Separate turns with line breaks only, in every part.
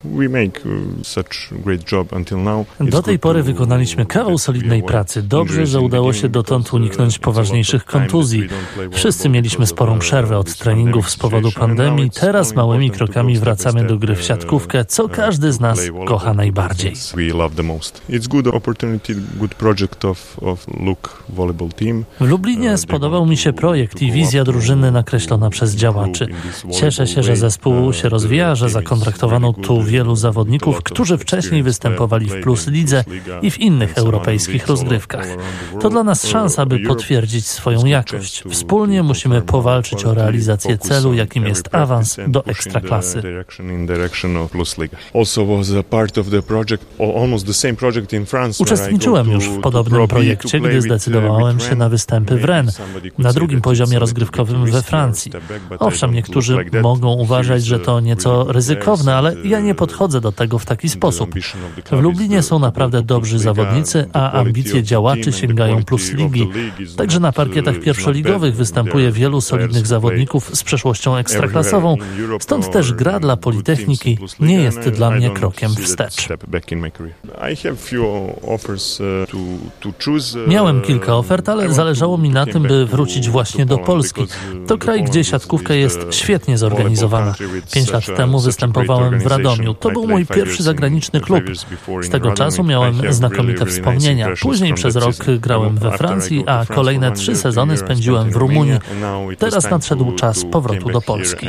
Do tej pory wykonaliśmy kawał solidnej pracy. Dobrze, że udało się dotąd uniknąć poważniejszych kontuzji. Wszyscy mieliśmy sporą przerwę od treningów z powodu pandemii. Teraz małymi krokami wracamy do gry w siatkówkę, co każdy z nas kocha najbardziej. W Lublinie spodobał mi się projekt i wizja drużyny nakreślona przez działaczy. Cieszę się, że zespół się rozwija, że zakontraktowano tu wielu zawodników, którzy wcześniej występowali w Plus Lidze i w innych europejskich rozgrywkach. To dla nas szansa, by potwierdzić swoją jakość. Wspólnie musimy powalczyć o realizację celu, jakim jest awans do Ekstraklasy. Uczestniczyłem już w podobnym projekcie, gdy zdecydowałem się na występy w Rennes, na drugim poziomie rozgrywkowym we Francji. Owszem, niektórzy mogą uważać, że to nieco ryzykowne, ale ja nie podchodzę do tego w taki sposób. W Lublinie są naprawdę dobrzy zawodnicy, a ambicje działaczy sięgają Plus Ligi. Także na parkietach pierwszoligowych występuje wielu solidnych zawodników z przeszłością ekstraklasową, stąd też gra dla Politechniki nie jest dla mnie krokiem wstecz. Miałem kilka ofert, ale zależało mi na tym, by wrócić właśnie do Polski. To kraj, gdzie siatkówka jest świetnie zorganizowana. 5 lat temu występowałem w Radomiu. To był mój pierwszy zagraniczny klub. Z tego czasu miałem znakomite wspomnienia. Później przez rok grałem we Francji, a kolejne 3 sezony spędziłem w Rumunii. Teraz nadszedł czas powrotu do Polski.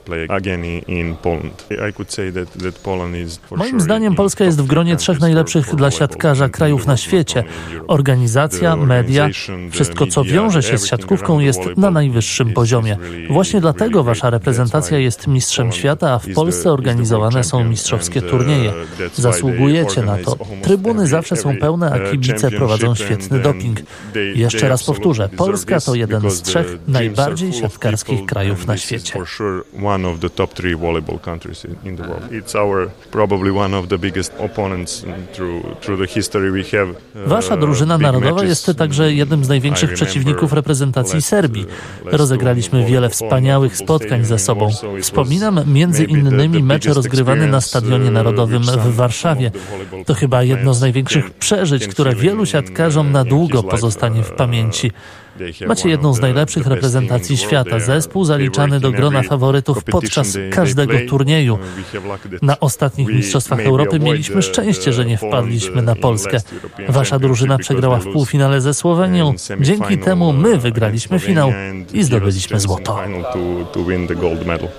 Moim zdaniem Polska jest w gronie 3 najlepszych dla siatkarza krajów na świecie. Organizacja, media, wszystko co wiąże się z siatkówką jest na najwyższym poziomie. Właśnie dlatego wasza reprezentacja jest mistrzem świata, a w Polsce organizowane są mistrzowskie turnieje. Zasługujecie na to. Trybuny zawsze są pełne, a kibice prowadzą świetny doping. Jeszcze raz powtórzę, Polska to jeden z 3 najbardziej siatkarskich krajów na świecie. Wasza drużyna narodowa jest także jednym z największych przeciwników reprezentacji Serbii. Rozegraliśmy wiele wspaniałych spotkań ze sobą. Wspominam między innymi mecze rozgrywane na Stadionie Narodowym w Warszawie. To chyba jedno z największych przeżyć, które wielu siatkarzom na długo pozostanie w pamięci. Macie jedną z najlepszych reprezentacji świata, zespół zaliczany do grona faworytów podczas każdego turnieju. Na ostatnich Mistrzostwach Europy mieliśmy szczęście, że nie wpadliśmy na Polskę. Wasza drużyna przegrała w półfinale ze Słowenią. Dzięki temu my wygraliśmy finał i zdobyliśmy złoto.